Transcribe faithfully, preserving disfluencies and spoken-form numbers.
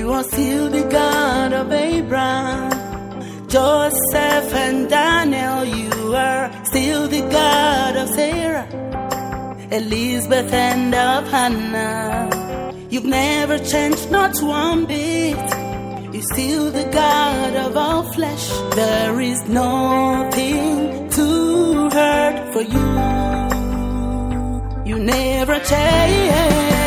You are still the God of Abraham, Joseph and Daniel. You are still the God of Sarah, Elizabeth and of Hannah. You've never changed, not one bit. You're still the God of all flesh. There is nothing too hard for you. You never change.